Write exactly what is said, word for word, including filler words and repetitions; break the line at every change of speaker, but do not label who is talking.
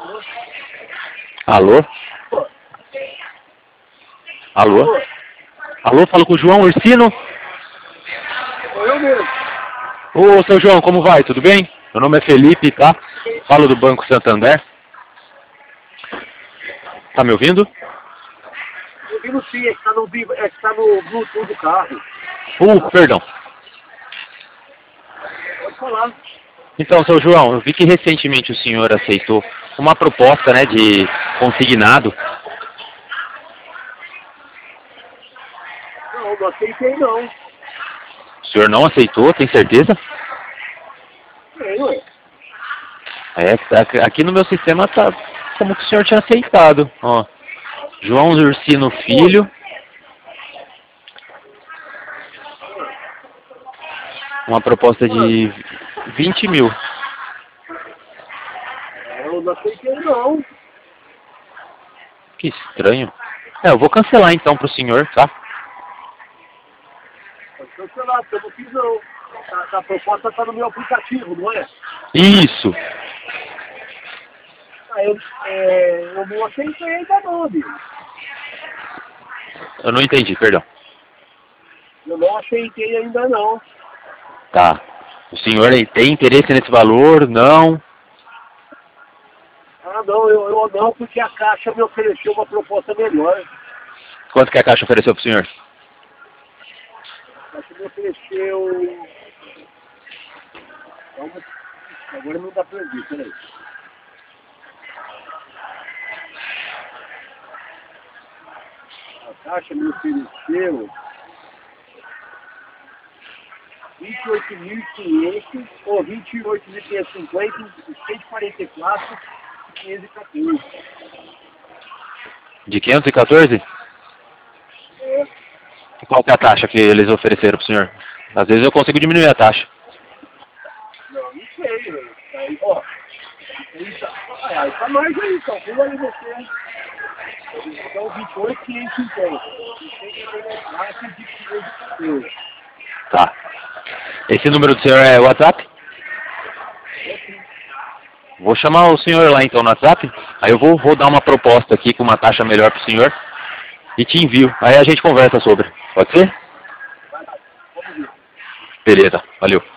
Alô? Alô? Alô, falo com o João Ursino?
Sou eu mesmo.
Ô, seu João, como vai? Tudo bem? Meu nome é Felipe, tá? Falo do Banco Santander. Tá me ouvindo?
Eu vi no sim, é que tá no, vi- é que tá no Bluetooth do carro.
Uh, perdão.
Pode falar.
Então, seu João, eu vi que recentemente o senhor aceitou uma proposta, né, de consignado.
Não, não aceitei não.
O senhor não aceitou, tem certeza?
É, ué.
É, tá- aqui no meu sistema tá como que o senhor tinha aceitado. Ó, João Ursino Filho, uma proposta de vinte mil.
Eu não aceitei não.
Que estranho. É, eu vou cancelar então pro senhor, tá?
Pode cancelar, porque eu não fiz não. A, a proposta tá no meu aplicativo, não é?
Isso.
Ah, eu, é, eu não aceitei ainda não, amigo.
Eu não entendi, perdão.
Eu não aceitei ainda não.
Tá. O senhor aí tem interesse nesse valor? Não?
Ah, não, eu, eu não, porque a Caixa me ofereceu uma proposta melhor.
Quanto que a Caixa ofereceu pro senhor?
A Caixa me ofereceu... Calma, agora não dá pra ver, peraí. A Caixa me ofereceu vinte e oito mil e quinhentos ou vinte e oito mil quinhentos e cinquenta, cento e quarenta e quatro e quinhentos e quatorze.
De quinhentos e quatorze?
É,
E qual que é a taxa que eles ofereceram pro senhor? Às vezes eu consigo diminuir a taxa.
não, não sei, velho. Aí, ó, aí tá, ah, aí tá mais aí, calcula aí você. Então, vinte e oito mil quinhentos e cinquenta. E tem também a taxa de quinhentos e quatorze.
Tá. Esse número do senhor é WhatsApp?
É assim.
Vou chamar o senhor lá então no WhatsApp. Aí eu vou, vou dar uma proposta aqui com uma taxa melhor pro senhor. E te envio. Aí a gente conversa sobre. Pode ser?
Vai lá, vamos ver.
Beleza. Valeu.